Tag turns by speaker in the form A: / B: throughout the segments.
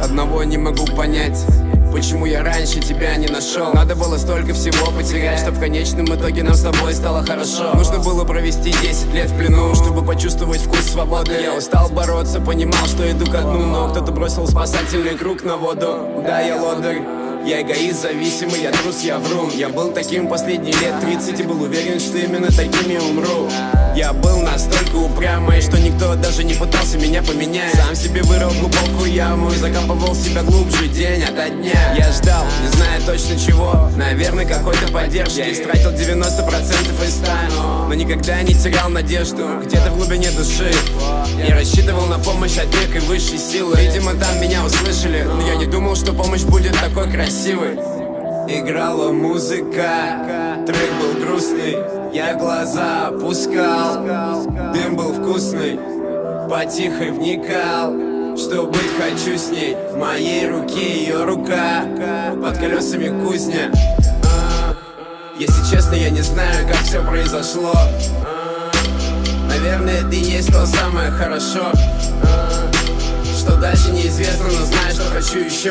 A: одного не могу понять: почему я раньше тебя не нашел? Надо было столько всего потерять, чтоб в конечном итоге нам с тобой стало хорошо. Нужно было провести 10 лет в плену, чтобы почувствовать вкус свободы. Я устал бороться, понимал, что иду ко дну, но кто-то бросил спасательный круг на воду. Да, я лодырь, я эгоист, зависимый, я трус, я врун. Я был таким последние лет 30 и был уверен, что именно таким я умру. Я был настолько упрямый, что никто даже не пытался меня поменять. Сам себе вырыл глубокую яму и закапывал себя глубже день ото дня. Я ждал, не зная точно чего, наверное, какой-то поддержки. Я истратил 90% из 100, но никогда не терял надежду. Где-то в глубине души я рассчитывал на помощь от некой высшей силы. Видимо, там меня услышали, но я не думал, что помощь будет такой красивой. Играла музыка, трек был грустный, я глаза опускал. Дым был вкусный, потихо вникал, что быть хочу с ней. В моей руке ее рука, под колесами кузня. Если честно, я не знаю, как все произошло. Наверное, это и есть то самое хорошо. Что дальше неизвестно, но знаю, что хочу еще.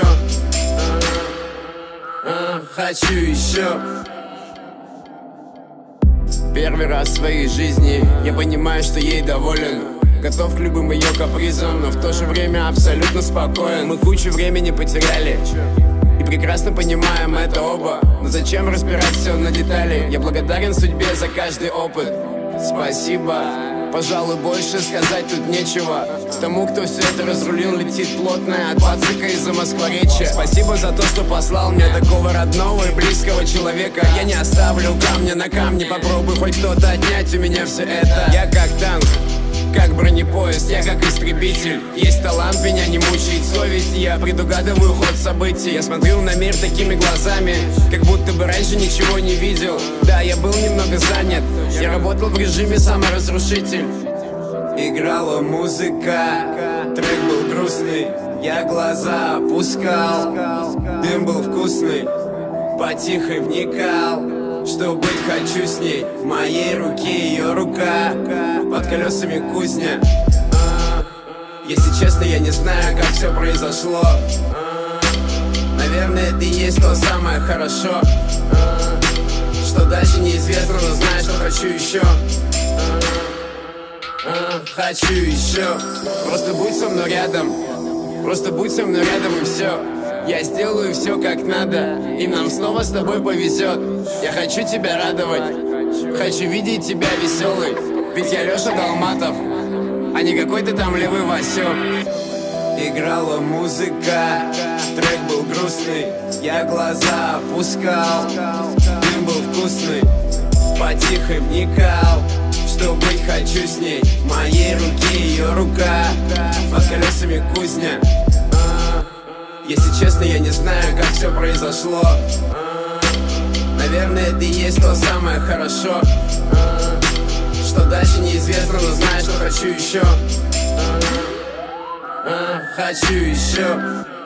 A: Хочу еще. Первый раз в своей жизни я понимаю, что ей доволен. Готов к любым ее капризам, но в то же время абсолютно спокоен. Мы кучу времени потеряли и прекрасно понимаем это оба. Но зачем разбирать все на детали? Я благодарен судьбе за каждый опыт. Спасибо. Пожалуй, больше сказать тут нечего. Тому, кто все это разрулил, летит плотная от пацика из-за Москворечья. Спасибо за то, что послал мне такого родного и близкого человека. Я не оставлю камня на камне, попробуй хоть кто-то отнять у меня все это. Я как танк, как бронепоезд, я как истребитель. Есть талант, меня не мучает совесть, я предугадываю ход событий. Я смотрю на мир такими глазами, как будто бы раньше ничего не видел. Да, я был немного занят, я работал в режиме саморазрушитель. Играла музыка, трек был грустный, я глаза опускал. Дым был вкусный, потихо вникал, что быть хочу с ней. В моей руке ее рука, под колесами кузня. Если честно, я не знаю, как все произошло. Наверное, это и есть то самое хорошо. Что дальше неизвестно, но знаю, что хочу еще. Хочу еще. Просто будь со мной рядом, просто будь со мной рядом и все. Я сделаю все как надо, и нам снова с тобой повезет. Я хочу тебя радовать, хочу видеть тебя веселой. Ведь я Леша Долматов, а не какой-то там левый Васек. Играла музыка, трек был грустный, я глаза опускал. Дым был вкусный, потихо вникал, что быть хочу с ней. В моей руке ее рука, под колесами кузня. Если честно, я не знаю, как все произошло. Наверное, это и есть то самое хорошо. Что дальше неизвестно, но знаю, что хочу еще. Хочу еще.